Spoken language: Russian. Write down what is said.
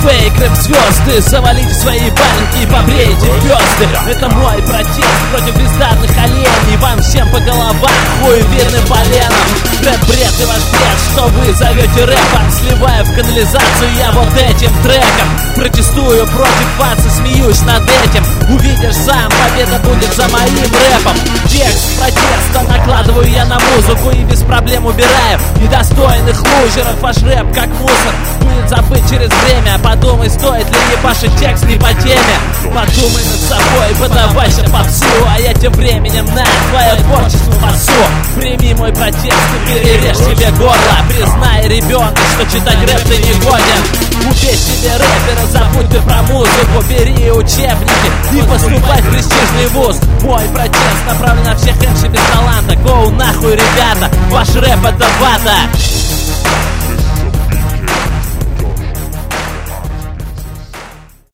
фейк, рэп-звезды, завалите свои валенки и побрейте звезды. Это мой протест против бездарных оленей. Вам всем по головам хуеверным поленом. Рэп-бред и ваш бред, что вы зовете рэпом. Сливаю в канализацию я вот этим треком. Протестую против вас и смеюсь над этим. Увидишь сам, победа будет за моим рэпом. Текст протеста накладываю я на музыку и без проблем убираю недостойных лузеров. Ваш рэп как мусор будет забыть через время. Подумай, стоит ли ебашить текст не по теме. Подумай над собой, подавайся попсу, а я тем временем на твое творчество пасу. Прими мой протест и перережь себе горло. Признай, ребенок, что читать рэп ты не годен. Убей себе рэпера, забудь ты про музыку. Бери учебники и поступай в престижный вуз. Мой протест направлен на всех MC без таланта. Гоу нахуй, ребята, ваш рэп это вата.